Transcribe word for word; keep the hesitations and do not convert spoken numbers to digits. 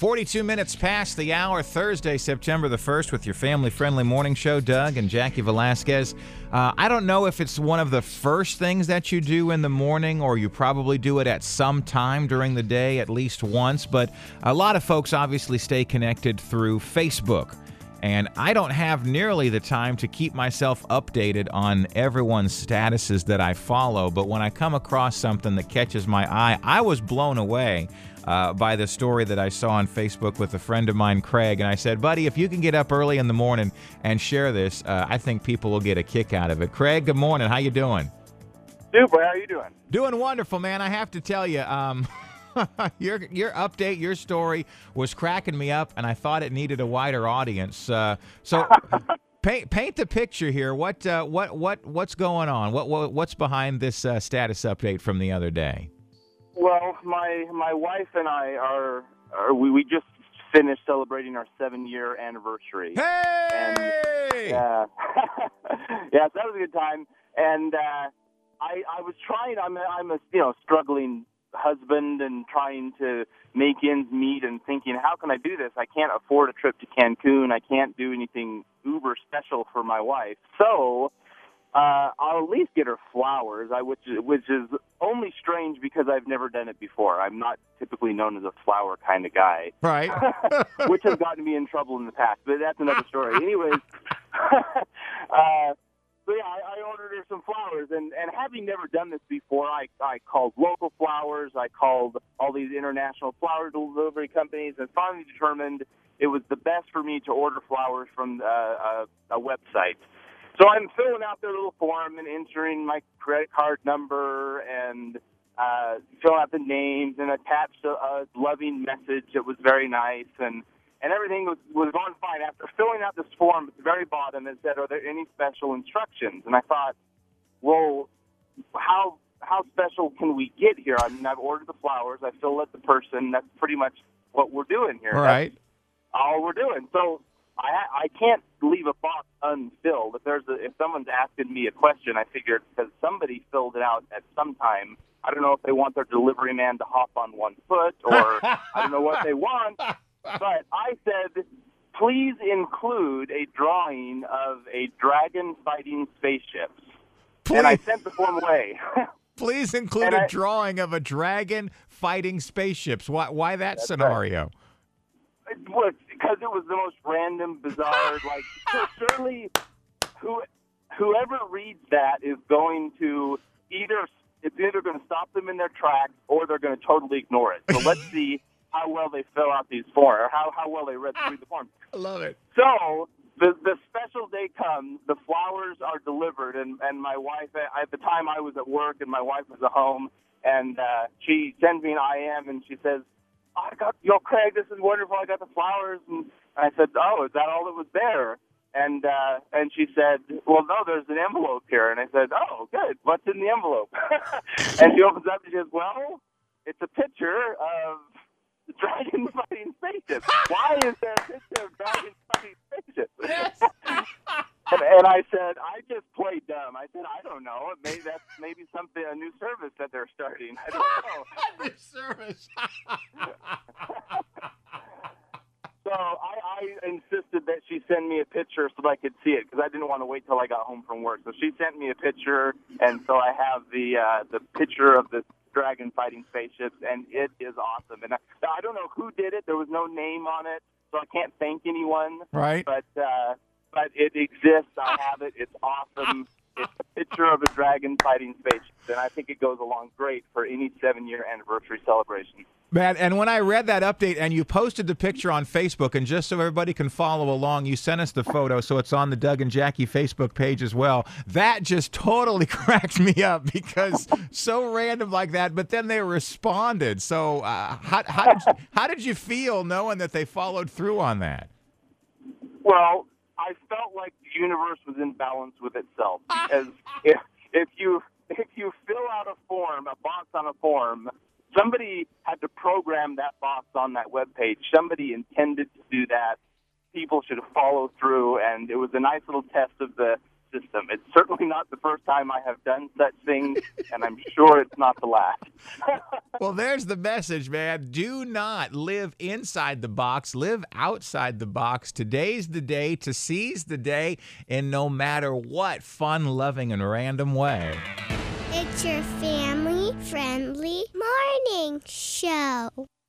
forty-two minutes past the hour, Thursday, September the first, with your family-friendly morning show, Doug and Jackie Velasquez. Uh, I don't know if it's one of the first things that you do in the morning, or you probably do it at some time during the day, at least once, but a lot of folks obviously stay connected through Facebook. And I don't have nearly the time to keep myself updated on everyone's statuses that I follow, but when I come across something that catches my eye, I was blown away uh, by the story that I saw on Facebook with a friend of mine, Craig, and I said, buddy, if you can get up early in the morning and share this, uh, I think people will get a kick out of it. Craig, good morning. How you doing? Super. How are you doing? Doing wonderful, man. I have to tell you, um... your your update, your story was cracking me up, and I thought it needed a wider audience. Uh, so, paint paint the picture here. What uh, what what what's going on? What, what what's behind this uh, status update from the other day? Well, my my wife and I are, are we we just finished celebrating our seven year anniversary. Hey! And, yeah, yeah, so that was a good time. And uh, I I was trying. I'm a, I'm a you know struggling husband and trying to make ends meet and thinking, how can I do this? I can't afford a trip to Cancun. I can't do anything uber special for my wife. So uh, I'll at least get her flowers, I, which, which is only strange because I've never done it before. I'm not typically known as a flower kind of guy. Right. Which has gotten me in trouble in the past, but that's another story. Anyways, uh, So, yeah, I, I ordered her some flowers, and, and having never done this before, I, I called local flowers, I called all these international flower delivery companies, and finally determined it was the best for me to order flowers from uh, a, a website. So I'm filling out their little form and entering my credit card number and uh, filling out the names and attached a, a loving message that was very nice, and And everything was, was going fine. After filling out this form at the very bottom, it said, are there any special instructions? And I thought, well, how how special can we get here? I mean, I've ordered the flowers. I filled out the person. That's pretty much what we're doing here. Right. That's all we're doing. So I I can't leave a box unfilled. If there's a, if someone's asking me a question, I figured because somebody filled it out at some time. I don't know if they want their delivery man to hop on one foot, or I don't know what they want. But I said, please include a drawing of a dragon fighting spaceships. Please. And I sent the form away. Please include and a I, drawing of a dragon fighting spaceships. Why, why that scenario? Right. It was because it was the most random, bizarre, like, surely who, whoever reads that is going to either, it's either going to stop them in their tracks or they're going to totally ignore it. So let's see how well they fill out these forms, or how, how well they read through the forms. I love it. So the the special day comes, the flowers are delivered, and, and my wife, at the time I was at work and my wife was at home, and uh, she sends me an I M and she says, oh, I got, yo, Craig, this is wonderful, I got the flowers. And I said, oh, is that all that was there? And uh, and she said, well, no, there's an envelope here. And I said, oh, good, what's in the envelope? And she opens up and she says, well, it's a picture of dragon fighting spaceships. Why is there a picture of dragon fighting spaceships? Yes. and, and I said, I just played dumb. I said, I don't know. Maybe that's maybe something, a new service that they're starting. I don't know. New service. So I, I insisted that she send me a picture so that I could see it because I didn't want to wait till I got home from work. So she sent me a picture, and so I have the uh, the picture of the dragon fighting spaceships, and it is awesome. And I, I don't know who did it. There was no name on it, so I can't thank anyone. Right. But uh, but it exists. I have it. It's awesome. It's a picture of a dragon fighting spaceships, and I think it goes along great for any seven-year anniversary celebration. Man, and when I read that update and you posted the picture on Facebook, and just so everybody can follow along, you sent us the photo, so it's on the Doug and Jackie Facebook page as well. That just totally cracked me up because so random like that, but then they responded. So uh, how, how, did you, how did you feel knowing that they followed through on that? Well, I felt like the universe was in balance with itself because if, if you if you fill out a form, a box on a form, somebody had to program that box on that web page. Somebody intended to do that. People should follow through, and it was a nice little test of the system. It's certainly not the first time I have done such things, and I'm sure it's not the last. Well, there's the message, man. Do not live inside the box. Live outside the box. Today's the day to seize the day in no matter what fun, loving, and random way. It's your family-friendly morning show.